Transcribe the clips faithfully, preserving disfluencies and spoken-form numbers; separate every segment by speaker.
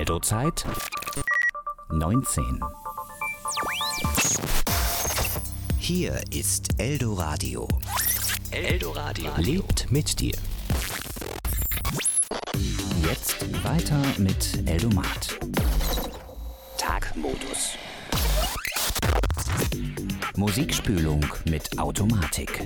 Speaker 1: Eldo-Zeit neunzehn.
Speaker 2: Hier ist Eldoradio.
Speaker 1: Eldoradio lebt mit dir. Jetzt weiter mit Eldomat. Tagmodus. Musikspülung mit Automatik.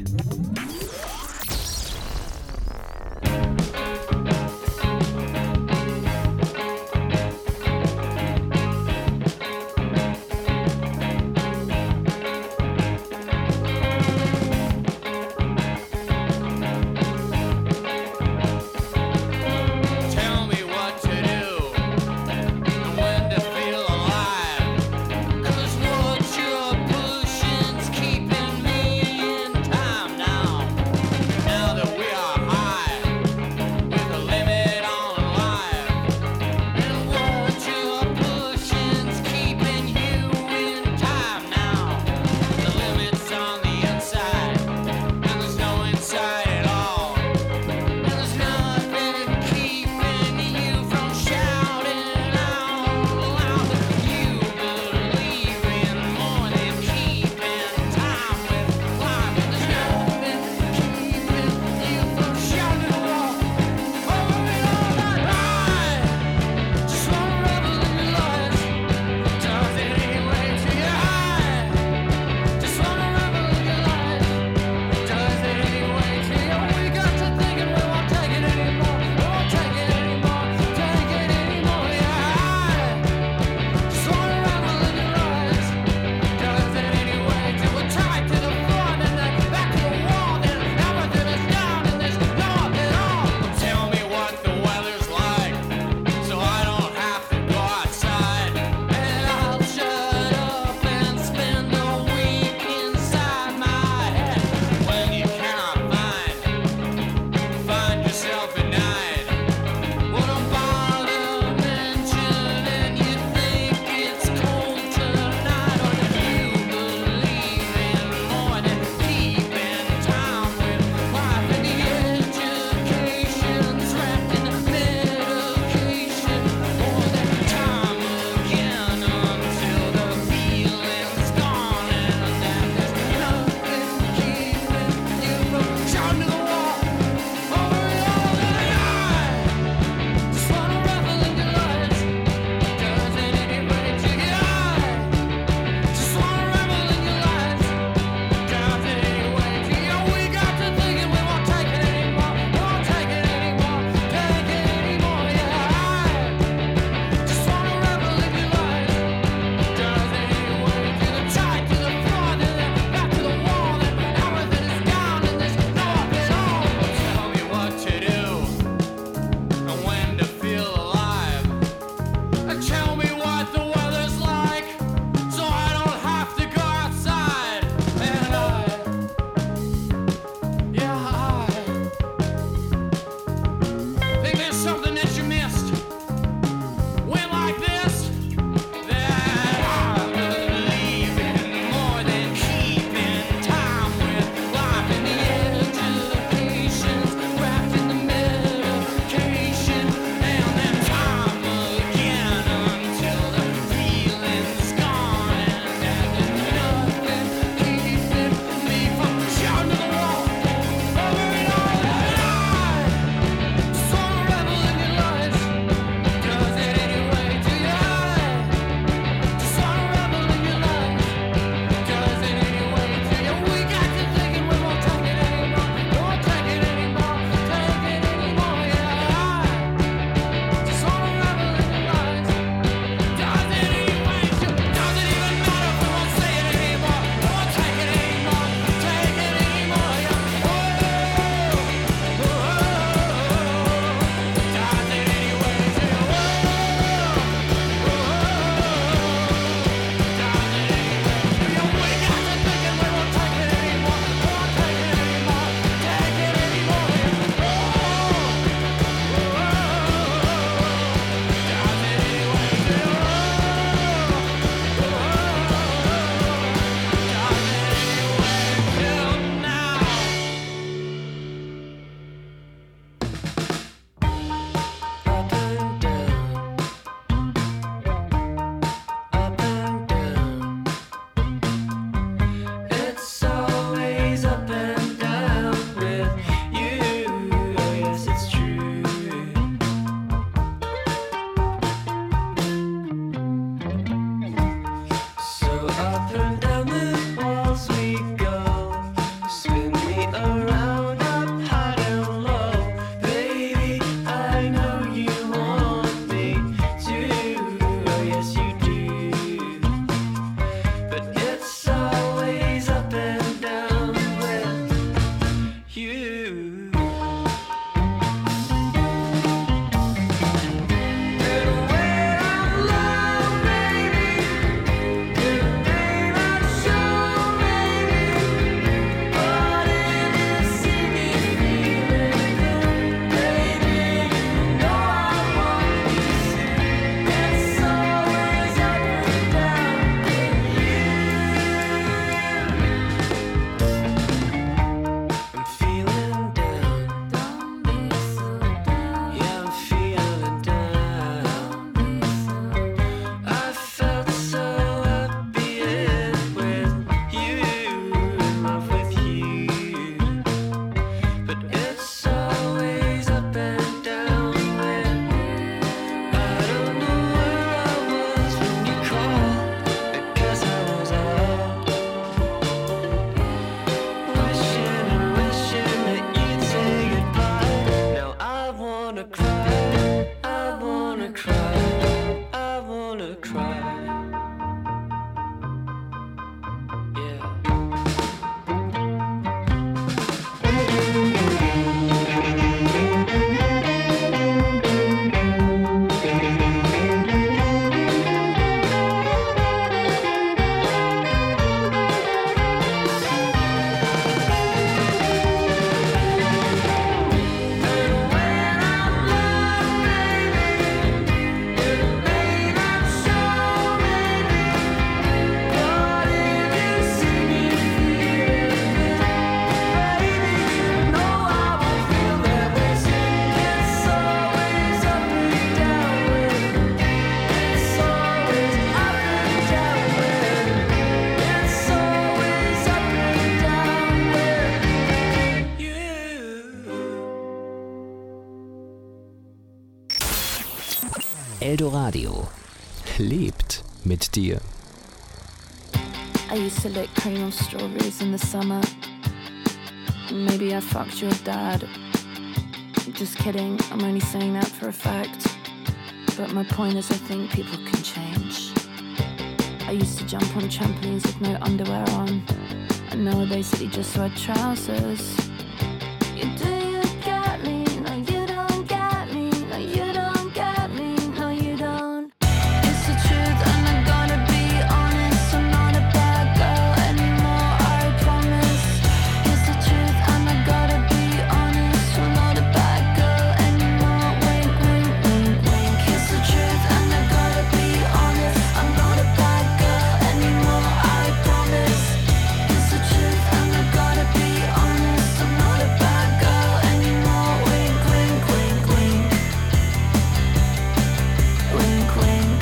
Speaker 1: Eldoradio lebt mit dir.
Speaker 3: I used to lick cream of strawberries in the summer. Maybe I fucked your dad. Just kidding, I'm only saying that for a fact. But my point is I think people can change. I used to jump on trampolines with no underwear on. And now I basically just wear trousers. You do you get me? No, you don't get me. No, you don't get me. No, you don't. It's the truth and I gotta be honest. I'm not a bad girl anymore, I promise. It's the truth and I gotta be honest. I'm not a bad girl anymore. Wink, wink, wink, wink. It's the truth and I gotta be honest. I'm not a bad girl anymore, I promise. It's the truth and I gotta be honest. I'm not a bad girl anymore. Wink, wink, wink, wink. Wink, wink.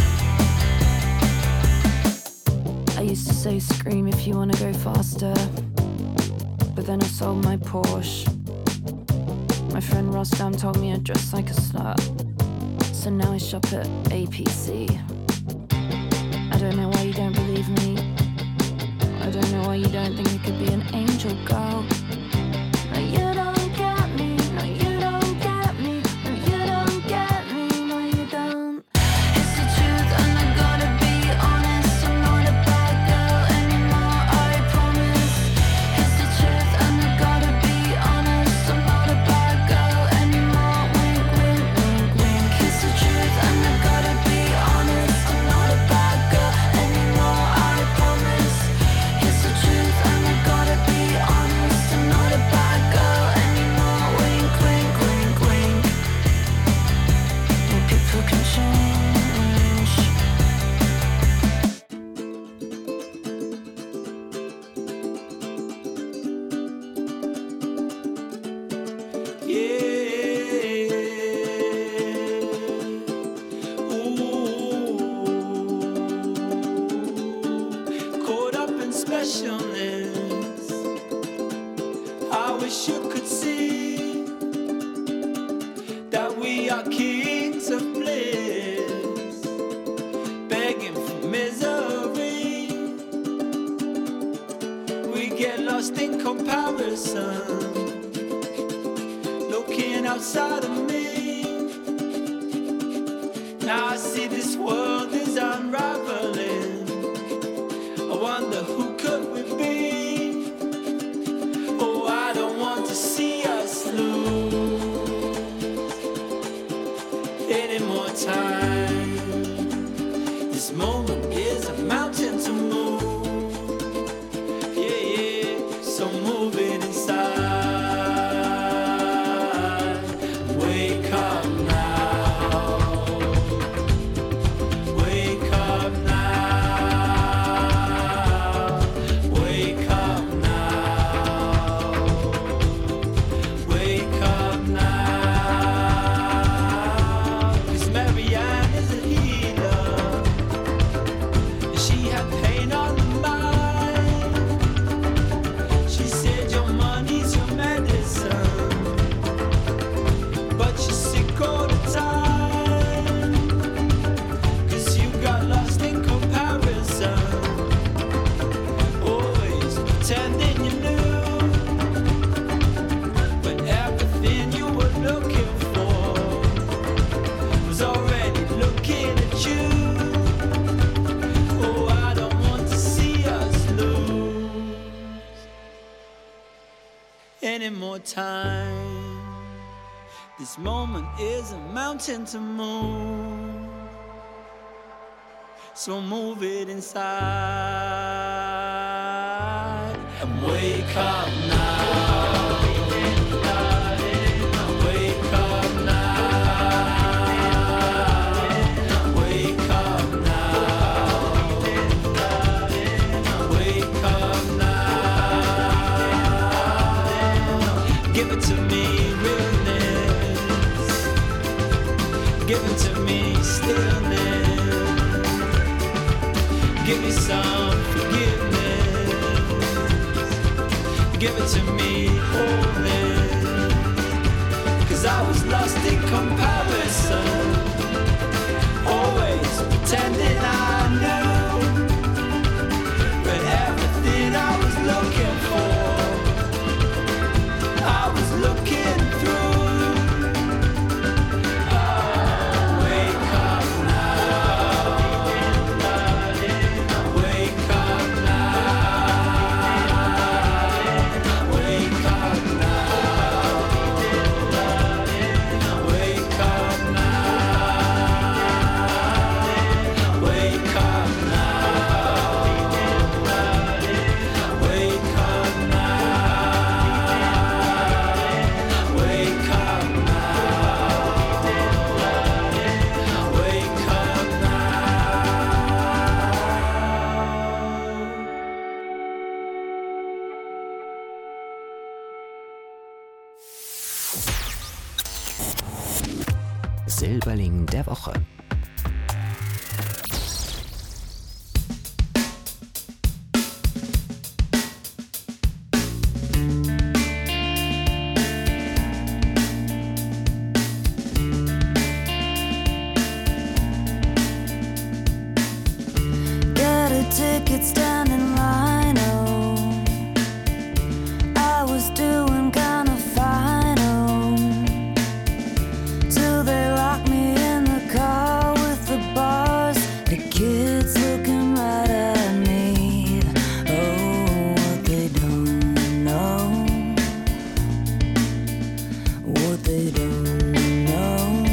Speaker 3: I used to say scream if you wanna go faster, but then I sold my Porsche. My friend Rostam told me I'd dress like a slut, so now I shop at A P C. I don't know why you don't believe me. I don't know why you don't think you could be an angel girl. No, you don't get me. No, you don't get me. No, you don't get me. No, you don't. It's the truth and I gotta be honest. I'm not a bad girl anymore, I promise. It's the truth and I gotta be honest. I'm not a bad girl anymore. Wink, wink, wink, wink. It's the truth and I gotta be honest. I'm not a bad girl anymore, I promise. It's the truth and I gotta be honest. I'm not a bad girl anymore. Wink, wink, wink, wink. Yeah, people can change.
Speaker 4: Caught up in specialness. I wish you could see that we are kings of bliss, begging for misery. We get lost in comparison, looking outside of me. Now I see this world is unraveling. I wonder who could we be? Oh, I don't want to see us lose any more time. This moment is a mountain to move. Yeah, yeah, so move it inside. Wake up now. Wake up now. Wake up now. Wake up now. 'Cause Marianne is a healer. She had pain on the mind. She said your money's your medicine, but you're sick all the time. 'Cause you got lost in comparison, always pretending you knew, when everything you were looking for was already looking at you. Oh, I don't want to see us lose any more time. This moment is a mountain to move, so move it inside and wake up now. Wake up now. Wake up now. Wake up now. Give it to me, realness. Give it to me, stillness. Give me some forgiveness. Give it to me, wholeness. 'Cause I was lost in comparison,
Speaker 2: Silberling der Woche.
Speaker 3: Ticket stand in line, oh, I was doing kinda fine, oh, till they locked me in the car with the bars, the kids looking right at me. Oh, what they don't know, what they don't know.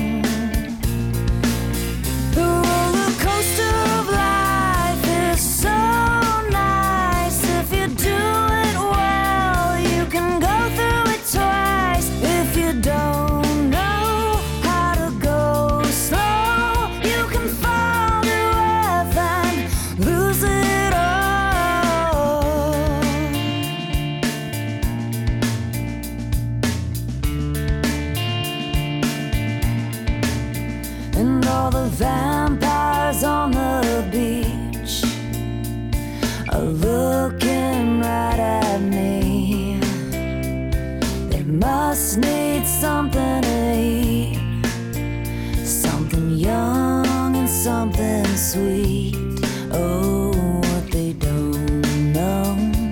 Speaker 3: The roller coaster of life is so nice. If you do it well, you can go through it twice. If you don't know how to go slow, you can fall to earth and lose it all. And all the vampires on the beach are looking right at me. They must need something to eat, something young and something sweet. Oh, what they don't know,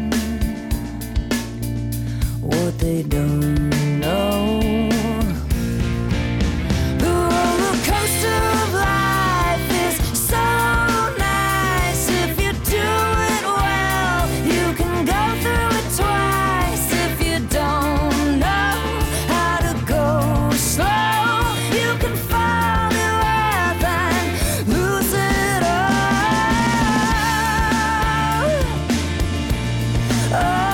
Speaker 3: what they don't know. The roller coaster of life is so nice. If you do it well, you can go through it twice. If you don't know how to go slow, you can fall to earth and lose it all. Oh.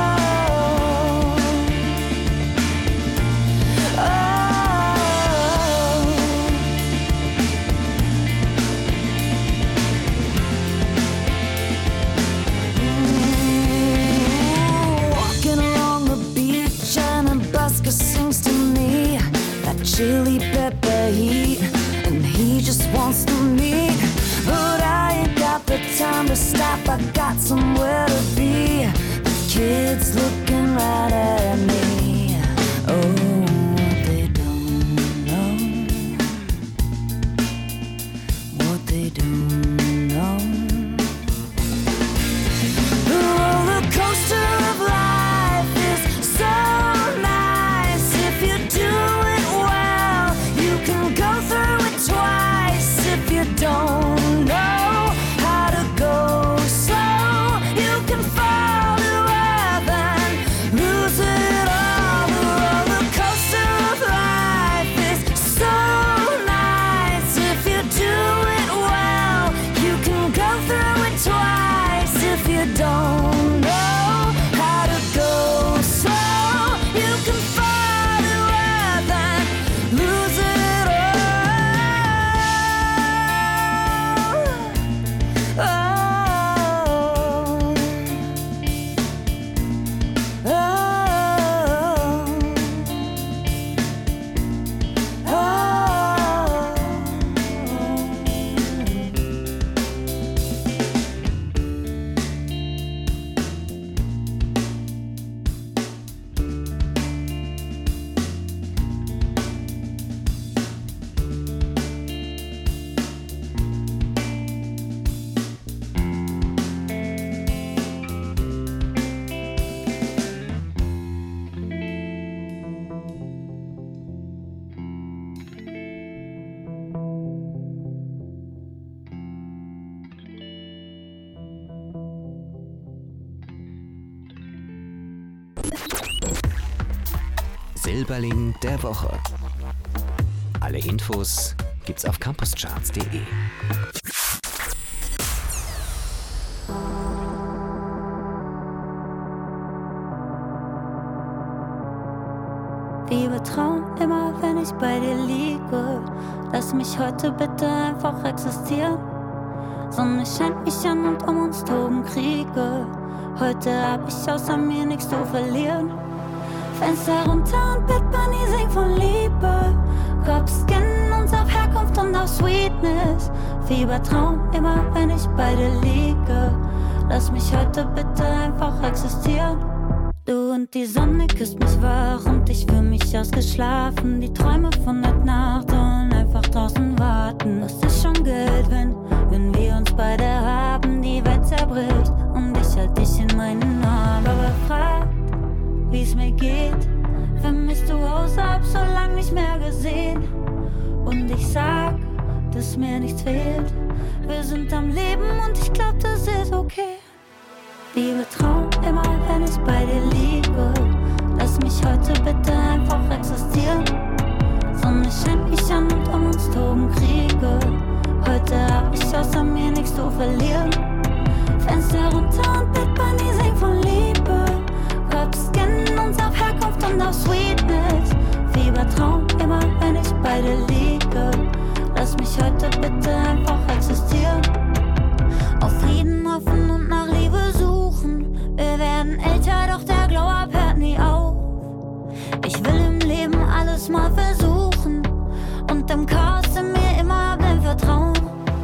Speaker 3: Walking along the beach and a busker sings to me that chili pepper heat, and he just wants to meet. But I ain't got the time to stop, I got somewhere to be. The kids looking right at me. Oh, what they don't know, what they don't know. The roller coaster of life is so nice. If you do it well, you can go through it twice. If you don't know how to go slow, you can fall to earth and lose it all. The roller coaster of life is so nice. If you do it well, you can go through it twice. If you don't know how to go slow, you can fall to earth and lose it all. Oh, oh, oh.
Speaker 2: Silberling der Woche. Alle Infos gibt's auf campuscharts punkt de.
Speaker 5: Liebe Traum, immer wenn ich bei dir liege, lass mich heute bitte einfach existieren. Sonne scheint mich an und um uns toben Kriege. Heute hab ich außer mir nichts zu verlieren. Fenster runter und Bett Bunny singt von Liebe. Kopfscannen uns auf Herkunft und auf Sweetness. Fiebertraum, immer wenn ich bei dir liege. Lass mich heute bitte einfach existieren. Du und die Sonne küsst mich wach und ich fühl mich ausgeschlafen. Die Träume von der Nacht sollen einfach draußen warten. Was ist schon Geld, wenn, wenn wir uns beide haben? Die Welt zerbricht und ich halt dich in meinen Armen. Aber frag, wie's mir geht. Vermisst du Haus, hab so lang nicht mehr gesehen. Und ich sag, dass mir nichts fehlt. Wir sind am Leben und ich glaub, das ist okay. Liebe Traum, immer wenn ich bei dir liege. Lass mich heute bitte einfach existieren. Sonne scheint mich an und um uns toben Kriege. Heute hab ich außer mir nichts zu verlieren. Fenster runter und Bettbunny singt von Liebe. Cops scannen uns auf Herkunft und auf Sweetness. Fiebertraum, immer wenn ich bei dir liege. Lass mich heute bitte einfach existieren. Auf Frieden hoffen und nach Liebe suchen. Wir werden älter, doch der Glow-Up hört nie auf. Ich will im Leben alles mal versuchen und im Chaos in mir immer blind vertrauen.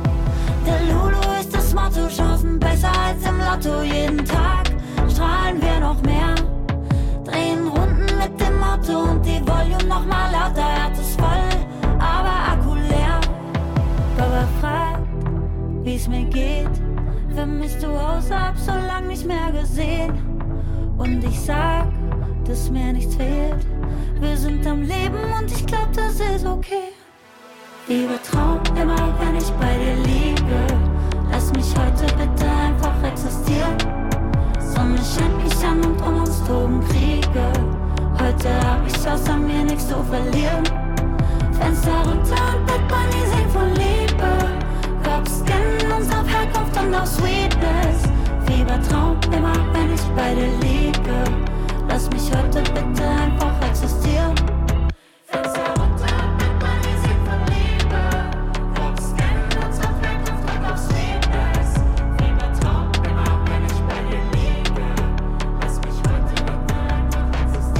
Speaker 5: Der Lulu ist das Motto, Chancen besser als im Lotto. Jeden Tag strahlen wir noch mehr. Drehen Runden mit dem Auto und die Volume noch mal lauter. Herz ist voll, aber Akku leer. Baba fragt, wie's mir geht. Vermisst du Haus, hab so lang nicht mehr gesehen. Und ich sag, dass mir nichts fehlt. Wir sind am Leben und ich glaub, das ist okay. Liebe Traum, immer wenn ich bei dir liege. Lass mich heute bitte einfach existieren. Sonne scheint mich an und um uns toben Kriege. Heute hab ich außer mir nichts zu verlieren. Fenster runter und Bettbunny singt von Liebe. Cops scannen uns auf Herkunft und auf Sweetness. Fiebertraum, immer wenn ich bei dir liege. Lass mich heute bitte einfach existieren. Fenster runter und Bettbunny singt von Liebe. Cops scannen uns auf Herkunft und auf Sweetness. Fiebertraum, immer wenn ich bei dir liege. Lass mich heute bitte einfach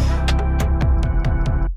Speaker 5: existieren.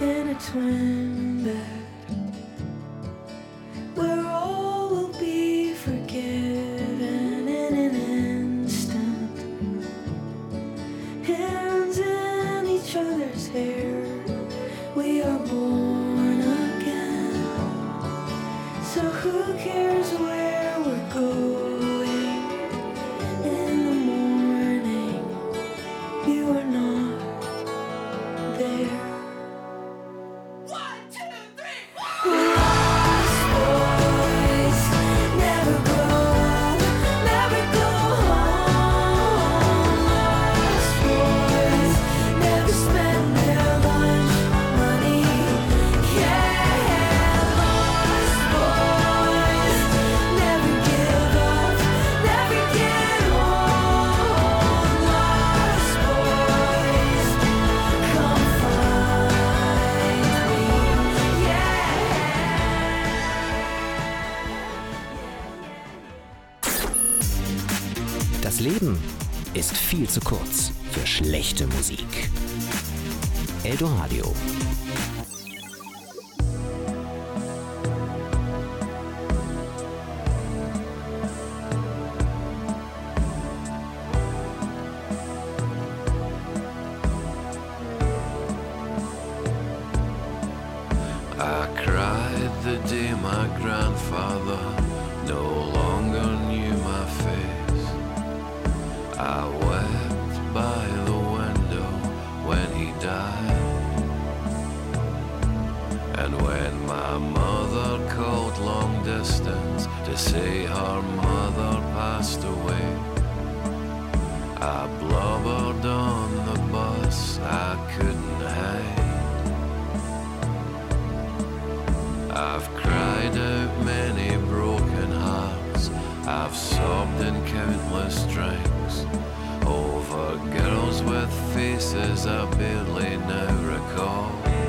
Speaker 4: in a twin bed, where all will be forgiven in an instant. Hands in each other's hair, we are born again. So who cares where we're going? In the morning, you are not there. One, two, three, four. Lost boys never grow up, never go home. Lost boys never spend their lunch money. Yeah, lost boys never give up, never get old. Lost boys, come find me. Yeah.
Speaker 2: Das Leben ist viel zu kurz für schlechte Musik. Eldoradio.
Speaker 6: I cried the day my grandfather no longer knew my face. I wept by the window when he died. And when my mother called long distance to say her mother passed away, I blubbered on the bus, I couldn't hide. I've cried out many broken hearts, I've sobbed in countless drinks over girls with faces I barely now recall.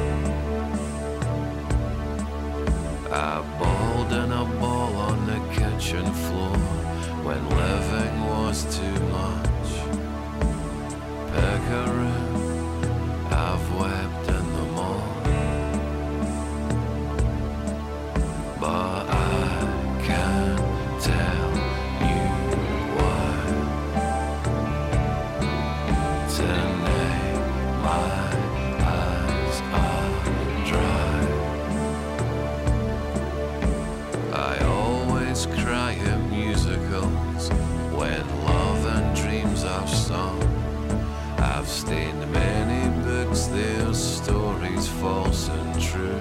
Speaker 6: I bawled in a ball on the kitchen floor when living was too much. Pick a room, I've wept in them all. But I can't tell you why. Tonight my eyes are dry. I always cry at musicals when love and dreams are sung. I've stained many books, their stories false and true.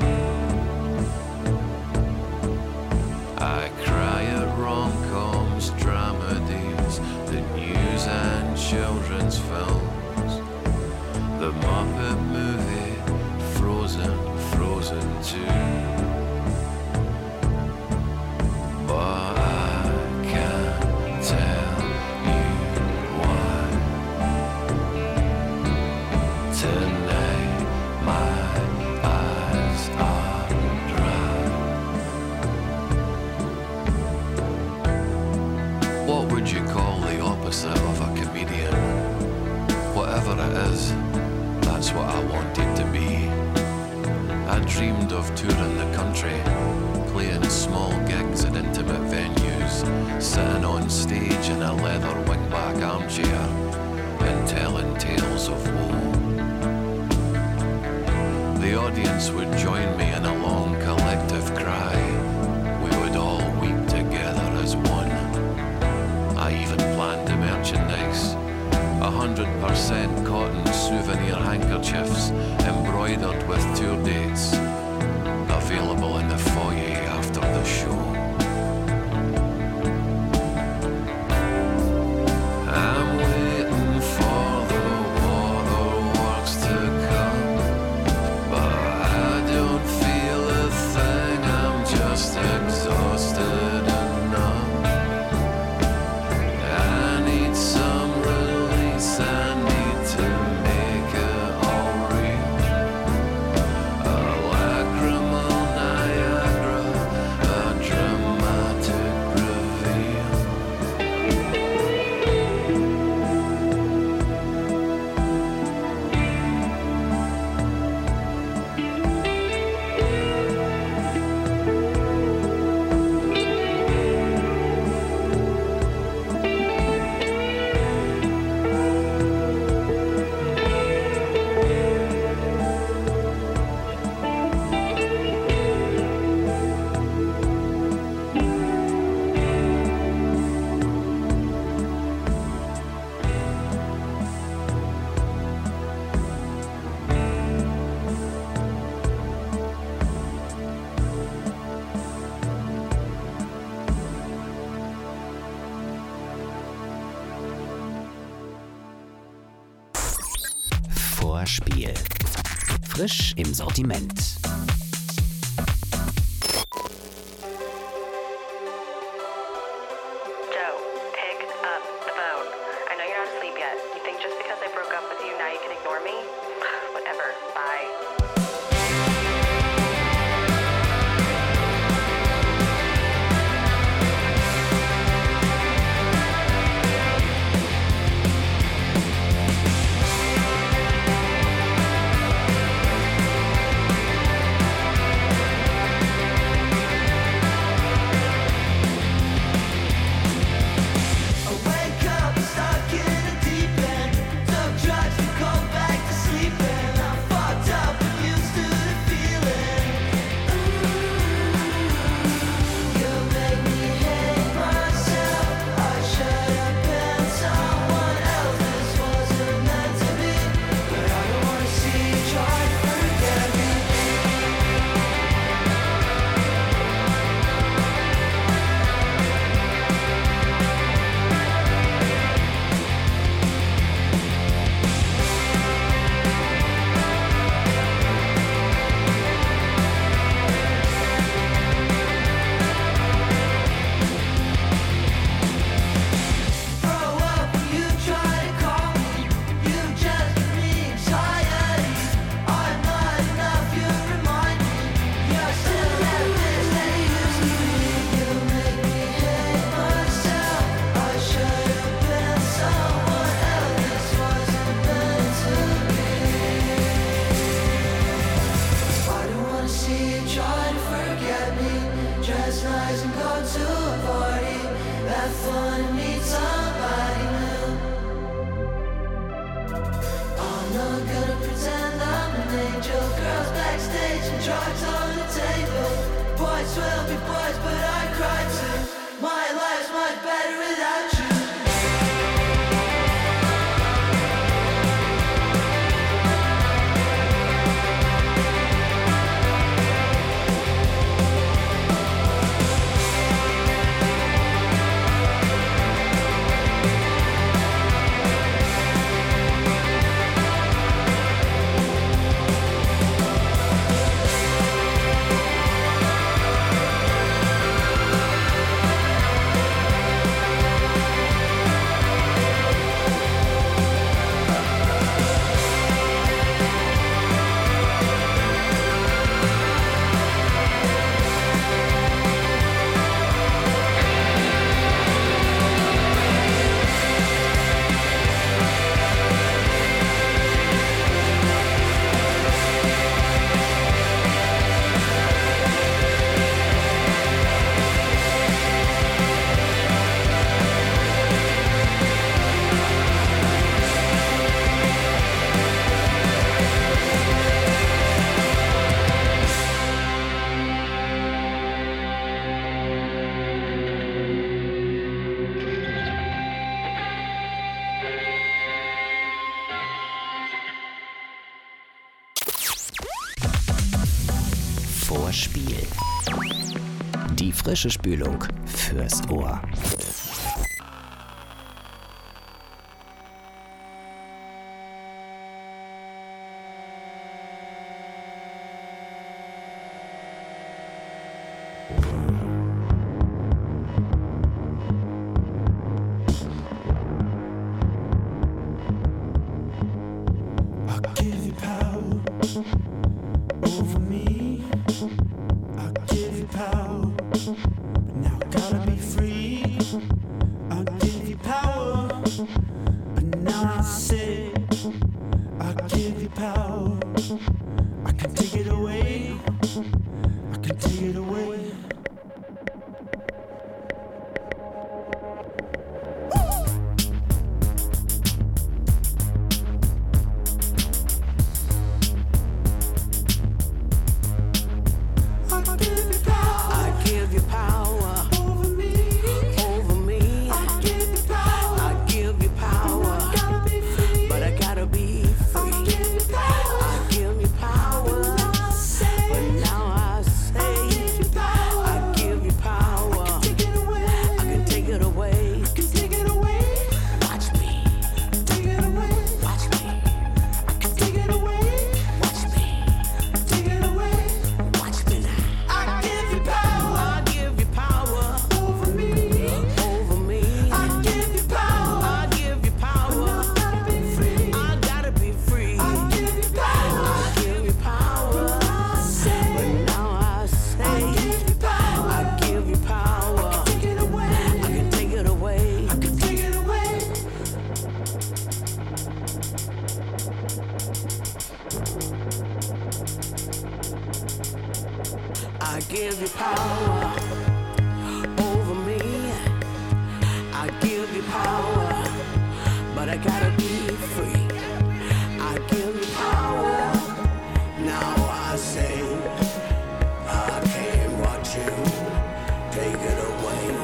Speaker 6: I cry at rom-coms, dramedies, the news and children's films. The Muppet movie, Frozen, Frozen two. But I can't tell you why. Tonight my eyes are dry. What would you call the opposite of a comedian? Whatever it is, that's what I wanted to be. I dreamed of touring the country, playing small gigs at intimate venues, sitting on stage in a leather wingback armchair and telling tales of woe. The audience would join me in a long collective cry. We would all weep together as one. I even planned the merchandise. A hundred percent cotton souvenir handkerchiefs embroidered with tour dates, available in the foyer after the show. I'm waiting for the waterworks to come, but I don't feel a thing, I'm just exhausted and numb. I need some release, I need to make it all real. A
Speaker 2: Vorspiel. Frisch im Sortiment.
Speaker 7: Joe, pick up the phone. I know you're not asleep yet. You think just because I broke up with you, now you can ignore me? Whatever. Bye.
Speaker 2: Vorspiel. Die frische Spülung fürs Ohr.
Speaker 4: Power.
Speaker 8: I give you power over me. I give you power, but I gotta be free. I give you power. Now I say I can't watch you take it away.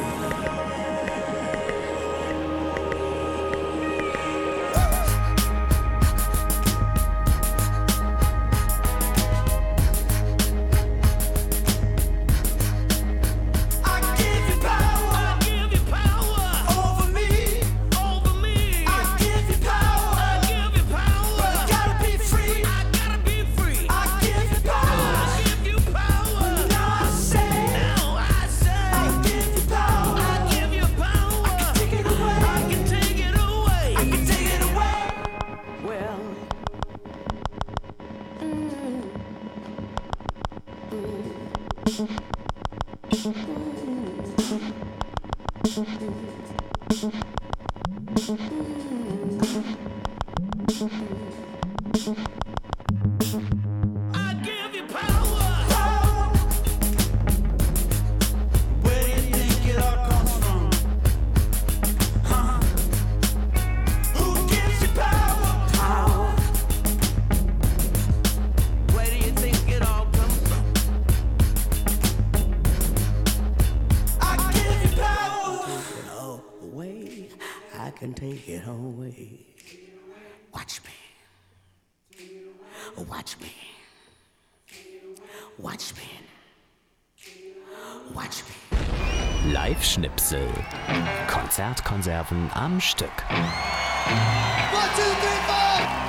Speaker 2: Live-Schnipsel. Konzertkonserven am Stück.
Speaker 9: One, two, three, four.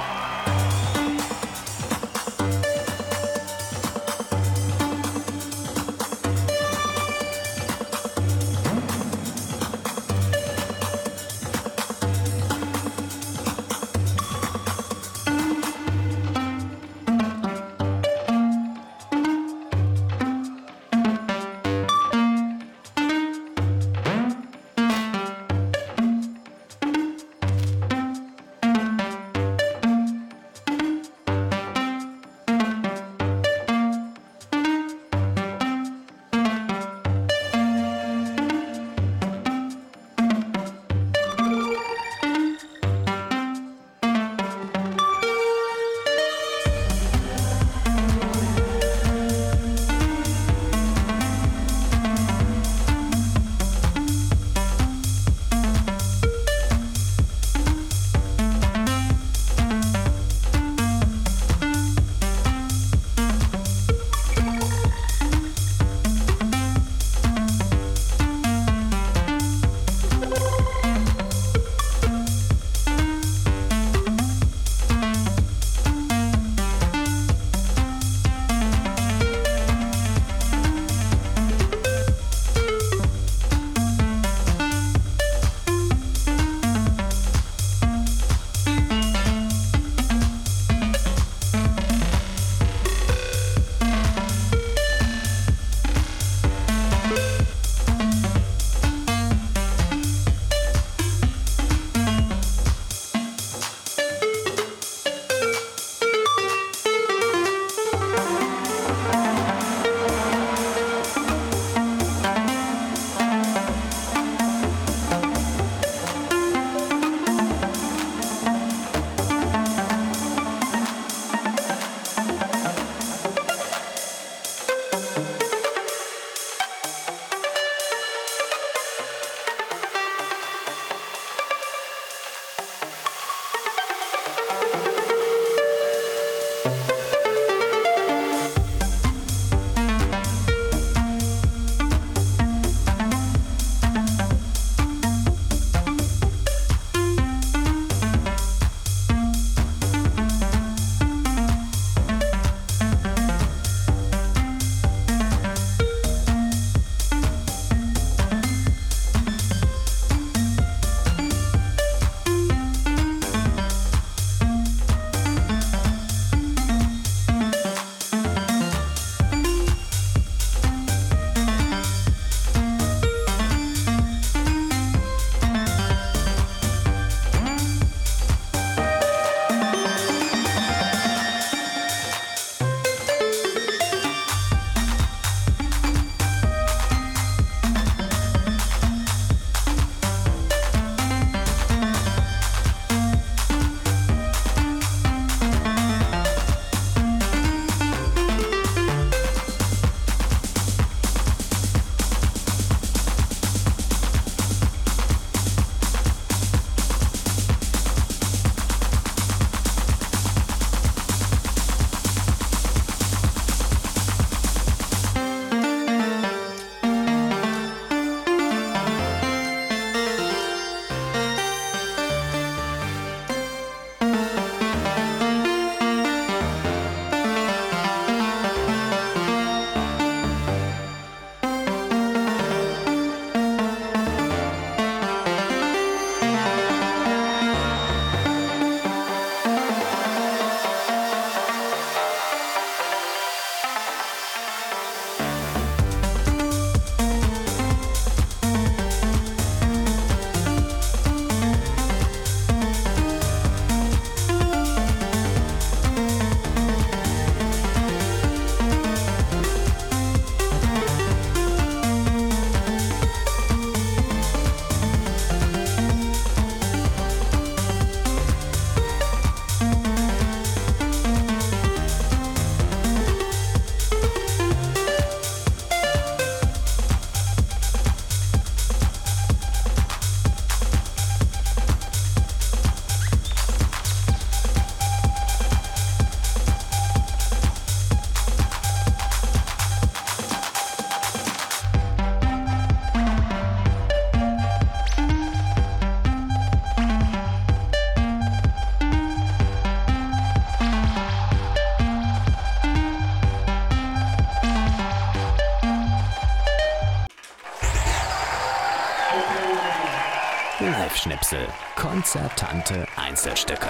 Speaker 2: Live-Schnipsel. Konzertante Einzelstücke.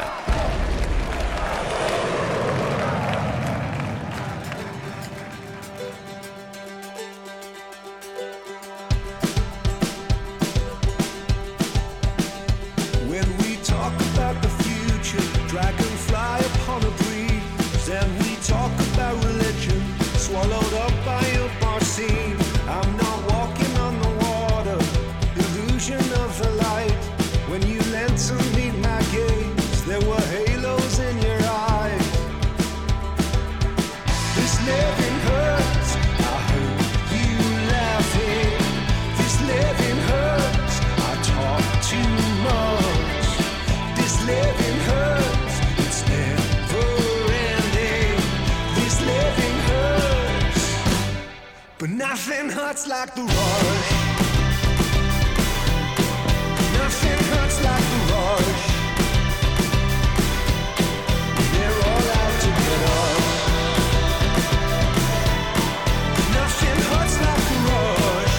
Speaker 10: When we talk about the future, dragonfly upon a breeze, and we talk about religion, swallowed up by a bar scene. I'm not walking on the water, illusion of the light. When you lent to me my gaze, there were halos in your eyes. This living hurts, I heard you laughing. This living hurts, I talk too much. This living hurts, it's never ending. This living hurts, but nothing hurts like the rush. Nothing hurts like the rush. They're all out to get us. Nothing hurts like the rush.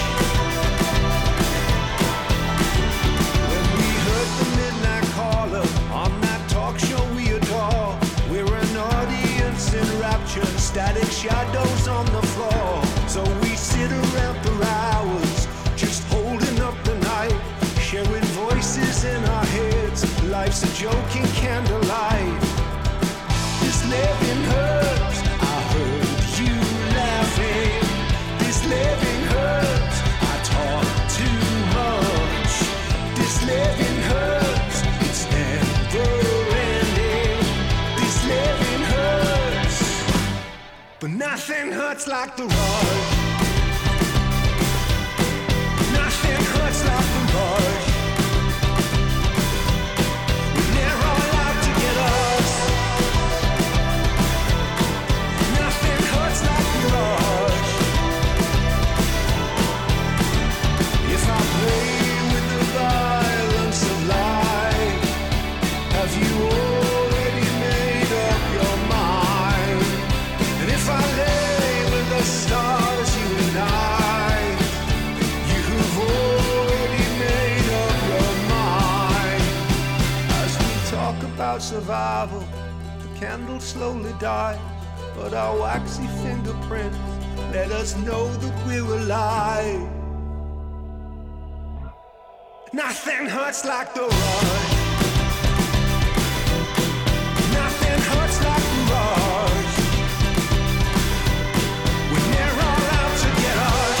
Speaker 10: When we heard the midnight caller on that talk show we adore, we're an audience in rapture, static shadows on the floor. So we sit around for hours, just holding up the night, sharing voices in our heads. Life's a joking candlelight. This living hurts, I heard you laughing. This living hurts, I talk too much. This living hurts, it's never ending. This living hurts, but nothing hurts like the rush. Nothing hurts like the rush. When they're all out to get us. Nothing hurts like the rush. If I play with the violence of life, have you already made up your mind? And if I lay with the stars, you and I, you've already made up your mind. As we talk about survival, the candle slowly dies, but our waxy fingerprints let us know that we're alive. Nothing hurts like the rush. Nothing hurts like the rush. When they're all out to get us.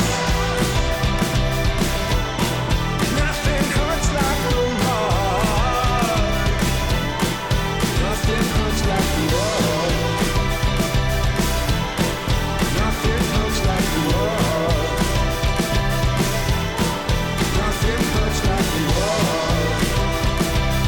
Speaker 10: Nothing hurts like the rush. Nothing hurts like the rush. Nothing hurts like the rush. Nothing hurts like the rush.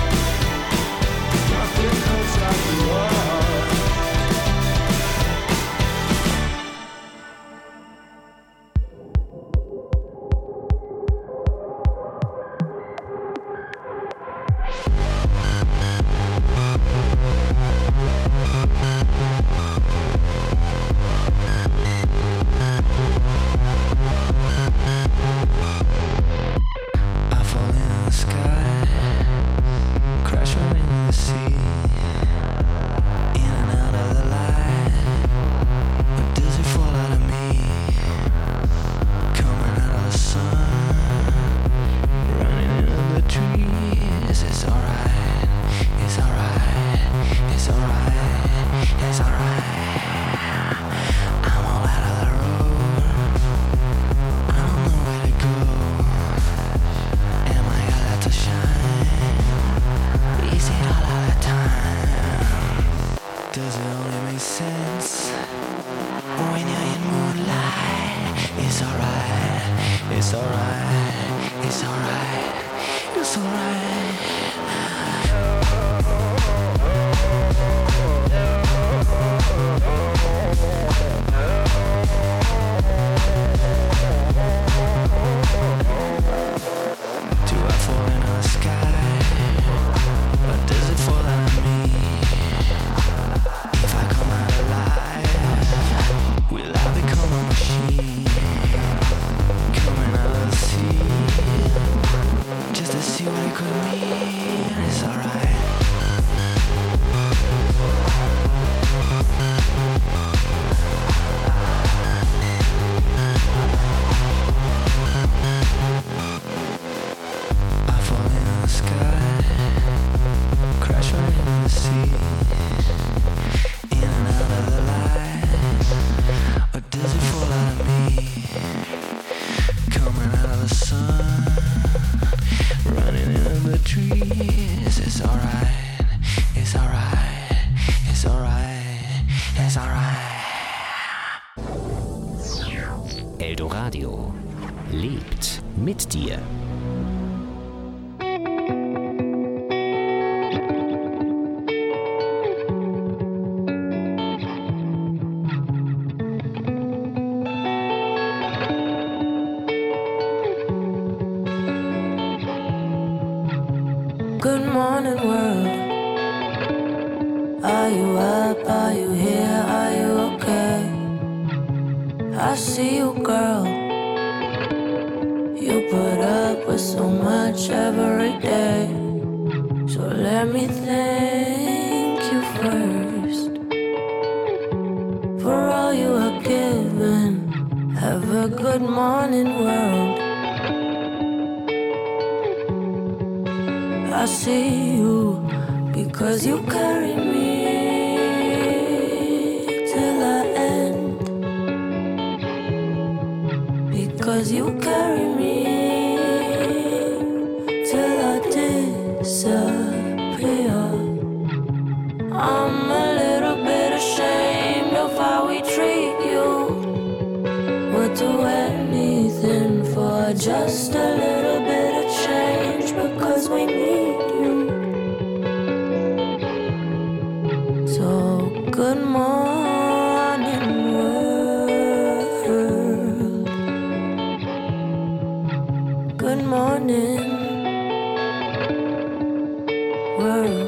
Speaker 2: Eldoradio lebt mit dir.
Speaker 11: Good morning, world. Are you up? Are you here? Are you okay? I see you, girl. You put up with so much every day. So let me thank you first for all you are given. Have a good morning, world. I see you because you carry me till I end. Because you carry me till I disappear. I'm a little bit ashamed of how we treat you. Would do anything for just a little bit of change because we need you. So good morning, world. Good morning, world.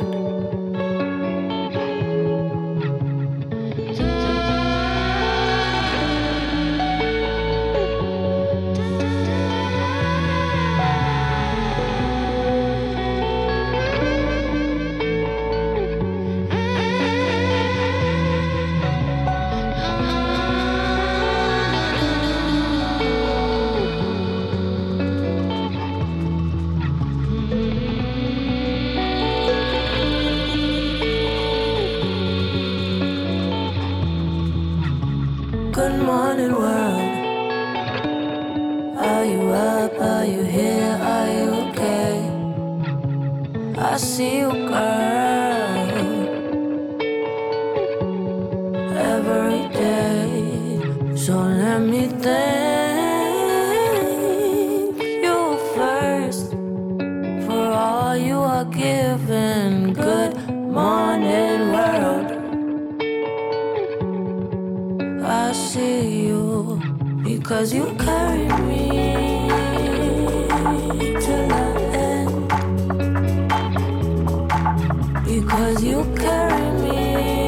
Speaker 11: Good morning, world. Are you up? Are you here? Are you okay? I see you, girl, every day. So let me thank you first for all you are given. Good morning, world. I see you because you carry me till I end. Because you carry me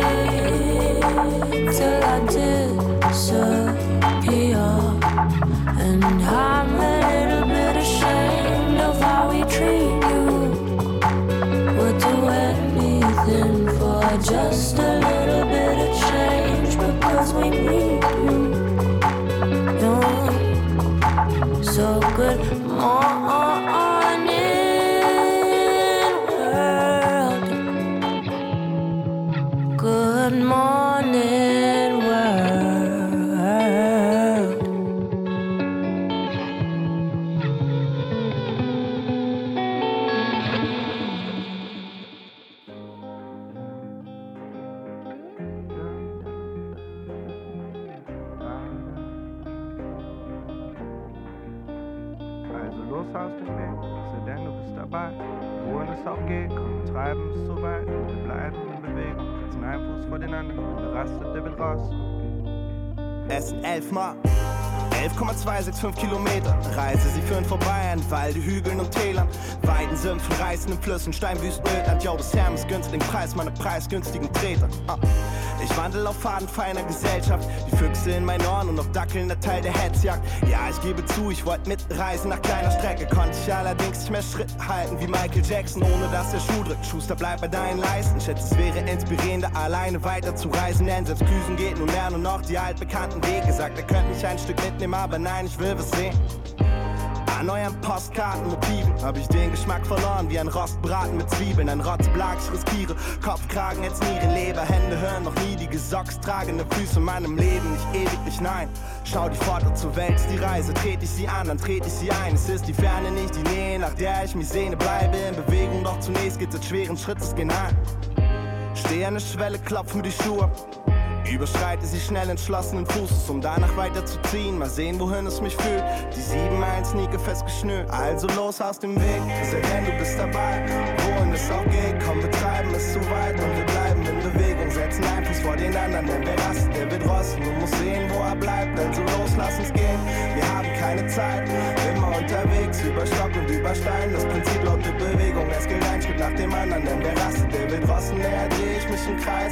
Speaker 11: till I disappear. And I'm a little bit ashamed of how we treat you. Would do anything for just a little bit of change because we need you. No. So good morning, world. Good morning, world.
Speaker 12: Also los aus dem Weg, Sedan, du bist dabei. Wohin es auch geht, komm, treiben es so weit. Wir bleiben in Bewegung, setzen einen Fuß vor den anderen. Der rastet, der will raus.
Speaker 13: Es sind elf Mal. elf Komma zweihundertfünfundsechzig Kilometer. Reise, sie führen vorbei an Walde, Hügeln und Tälern. Weiden, Sümpfen, reißenden Flüssen, Steinwüsten, Ödland. Jo, das Hermes günstigen Preis, meine preisgünstigen Treter. Ah. Ich wandel auf Faden feiner Gesellschaft. Die Füchse in meinen Ohren und noch dackelnder Teil der Hetzjagd. Ja, ich gebe zu, ich wollte mitreisen nach kleiner Strecke. Konnte ich allerdings nicht mehr Schritt halten wie Michael Jackson, ohne dass der Schuh drückt. Schuster, bleib bei deinen Leisten. Schätze, es wäre inspirierender, alleine weiter zu reisen. Denn selbst Düsen geht nun mehr nur noch die altbekannten Wege. Sagt, er könnte mich ein Stück mitnehmen, aber nein, ich will was sehen. An euren Postkartenmotiven hab ich den Geschmack verloren wie ein Rostbraten mit Zwiebeln. Ein Rotzblag, ich riskiere Kopfkragen, jetzt Nieren, Leber, Hände hören noch nie die Gesocks tragende Füße in meinem Leben, nicht ewig, nicht nein. Schau die Pforte zur Welt, ist die Reise, trete ich sie an, dann trete ich sie ein. Es ist die Ferne, nicht die Nähe, nach der ich mich sehne, bleibe in Bewegung, doch zunächst geht's mit schweren Schrittes gen Heim. Steh an der Schwelle, klopf mir die Schuhe. Überschreite sie schnell entschlossenen Fußes, um danach weiterzuziehen. Mal sehen, wohin es mich führt. Die sieben eins Sneaker festgeschnürt. Also los aus dem Weg, sei denn du bist dabei. Wohin es auch geht, komm, wir treiben es zu weit. Und wir bleiben in Bewegung, setzen einen Fuß vor den anderen. Denn wer rastet, der wird rosten und muss sehen, wo er bleibt. Also los, lass uns gehen, wir haben keine Zeit. Immer unterwegs, über Stock und über Stein. Das Prinzip lautet Bewegung, es gilt ein Schritt nach dem anderen. Denn wer rastet, der wird rosten, näher dreh ich mich im Kreis.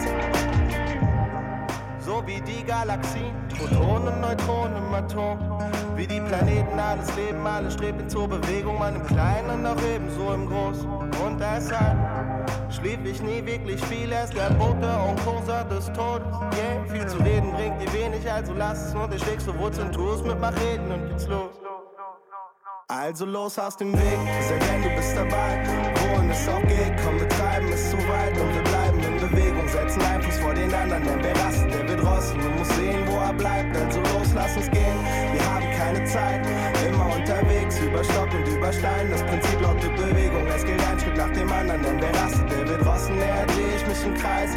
Speaker 13: So wie die Galaxien, Protonen, Neutronen im Atom. Wie die Planeten, alles Leben, alles strebt hin zur Bewegung. Man im Kleinen und auch ebenso im Großen. Und deshalb schlief ich nie wirklich viel. Erst der Bote und Kurser des Todes. Yeah, viel zu reden bringt dir wenig, also lass es nur. Du schlägst du Wurzeln, tu es mit mach reden und geht's los. Also los aus dem Weg, sei denn du bist dabei. Wohin es auch geht, komm, wir treiben es zu weit. Und wir bleiben in Bewegung, setzen einen Fuß vor den anderen. Denn wer rastet, der wird rosten und muss sehen, wo er bleibt. Also los, lass uns gehen, wir haben keine Zeit. Immer unterwegs, über Stock und über Stein. Das Prinzip lautet Bewegung, es gilt ein Schritt nach dem anderen. Denn wer rastet, der wird rosten, näher dreh ich mich im Kreis.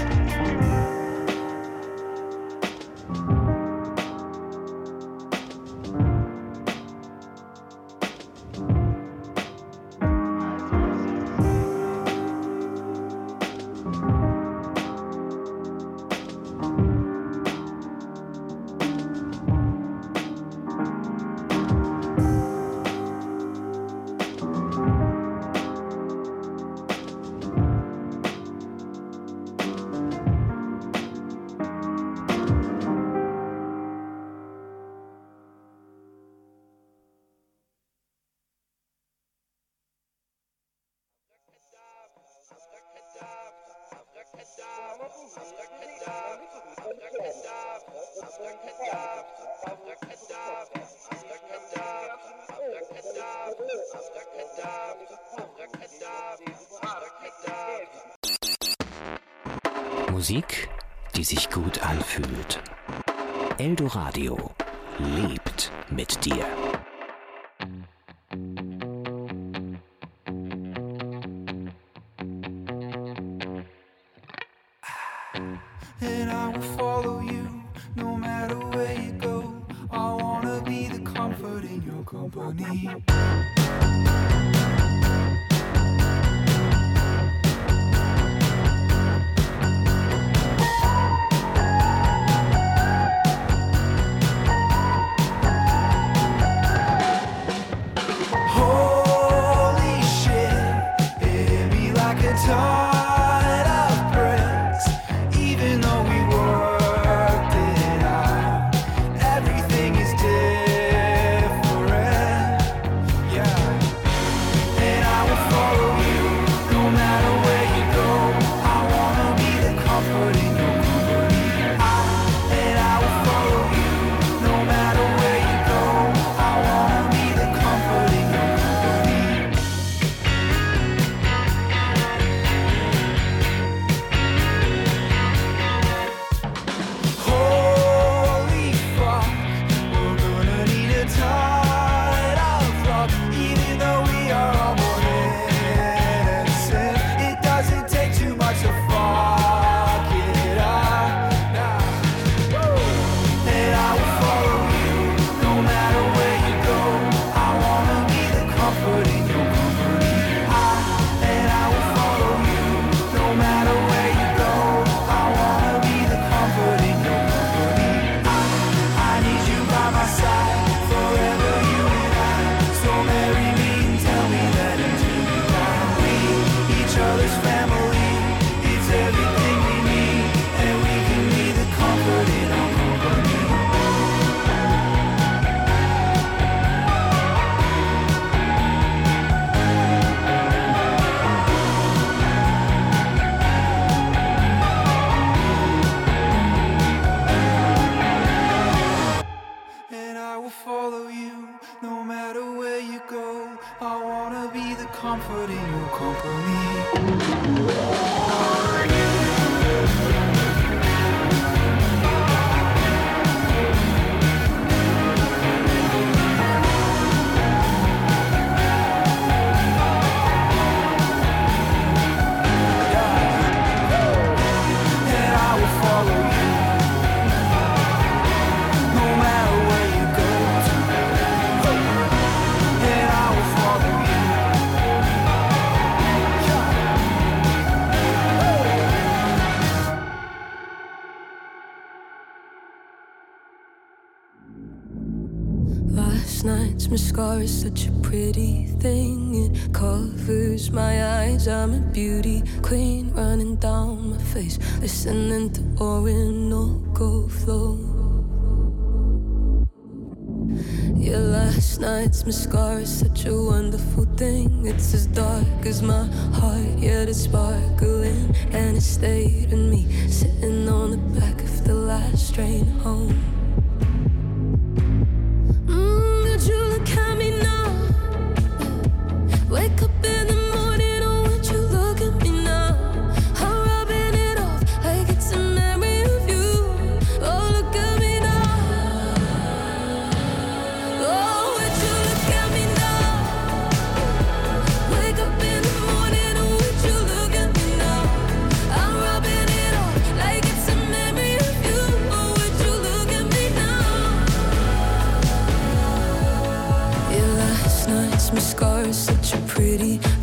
Speaker 2: Musik, die sich gut anfühlt. Eldoradio lebt mit dir.
Speaker 14: And I will follow you no matter where you go. I wanna be the comfort in your company. Holy shit, it hit me like a ton. Comfort in your company. And I will follow you.
Speaker 11: last night's mascara is such a pretty thing. It covers my eyes. I'm a beauty queen running down my face, listening to Orinoco flow. Yeah, last night's mascara is such a wonderful thing. It's as dark as my heart, yet it's sparkling. And it stayed in me, sitting on the back of the last train home. Mm, would you look at me now? Wake up in the morning, oh, would you look at me now? I'm rubbing it off like it's a memory of you. Oh, look at me now. Oh, would you look at me now? Wake up in the morning, oh, would you look at me now? I'm rubbing it off like it's a memory of you. Oh, would you look at me now? Yeah, last night's mascara is such a pretty